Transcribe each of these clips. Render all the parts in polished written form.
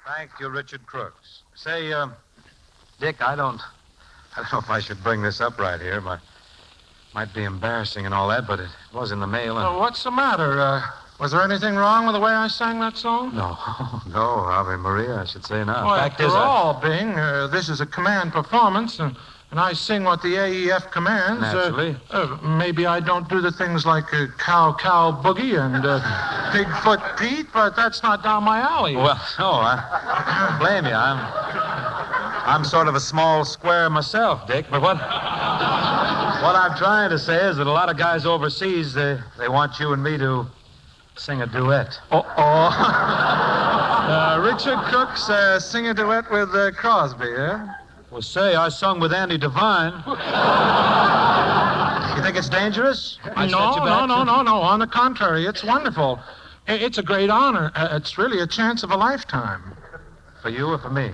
Thank you, Richard Crooks. Say, Dick, I don't know if I should bring this up right here. Might be embarrassing and all that, but it was in the mail. And... What's the matter? Was there anything wrong with the way I sang that song? No, Ave Maria, I should say not. Well, after all, Bing, this is a command performance, and I sing what the AEF commands. Naturally. Maybe I don't do the things like Cow Boogie and Bigfoot Pete, but that's not down my alley. Well, no, I don't blame you. I'm sort of a small square myself, Dick, but what I'm trying to say is that a lot of guys overseas, they want you and me to sing a duet. Richard Crooks sing a duet with Crosby, eh? Well, say, I sung with Andy Devine. You think it's dangerous? No. On the contrary, it's wonderful. It's a great honor. It's really a chance of a lifetime. For you or for me?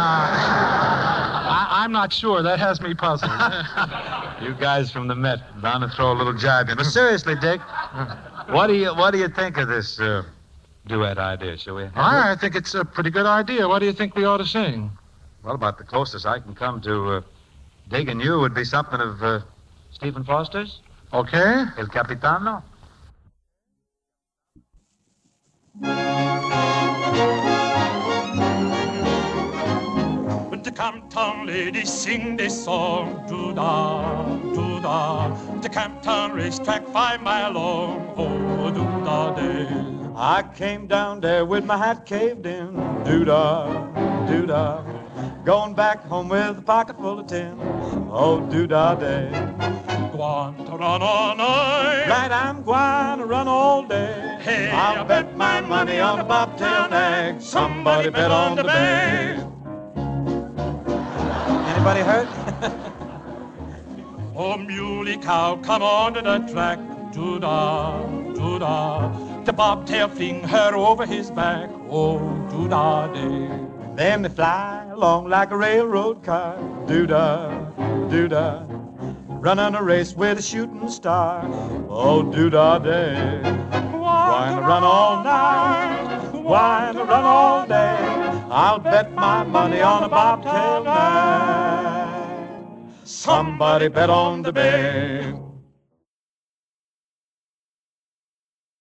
I'm not sure. That has me puzzled. You guys from the Met, bound to throw a little jibe in. But seriously, Dick, what do you think of this duet idea? Shall we? I think it's a pretty good idea. What do you think we ought to sing? Well, about the closest I can come to digging you would be something of Stephen Foster's. Okay. El Capitano. The Camptown ladies sing this song, doo-da, doo-da. The Camptown racetrack 5 mile long, oh, doo-da day. I came down there with my hat caved in, doo-da, doo-da. Going back home with a pocket full of tin, oh, doo-da day. Gwine to run all night. Right, I'm gwine to run all day. Hey, I'll bet my money on a bobtail nag. Somebody bet on the bay. Anybody hurt? Oh, muley cow, come on to the track, doo-da, doo-da. The bobtail fling her over his back, oh, doo-da day. Then they fly along like a railroad car, doo-da, doo-da. Running a race with a shooting star, oh, doo-da day. Why to run all night? Why to run all day? I'll bet my money on a bobtail nag. Somebody bet on the bay.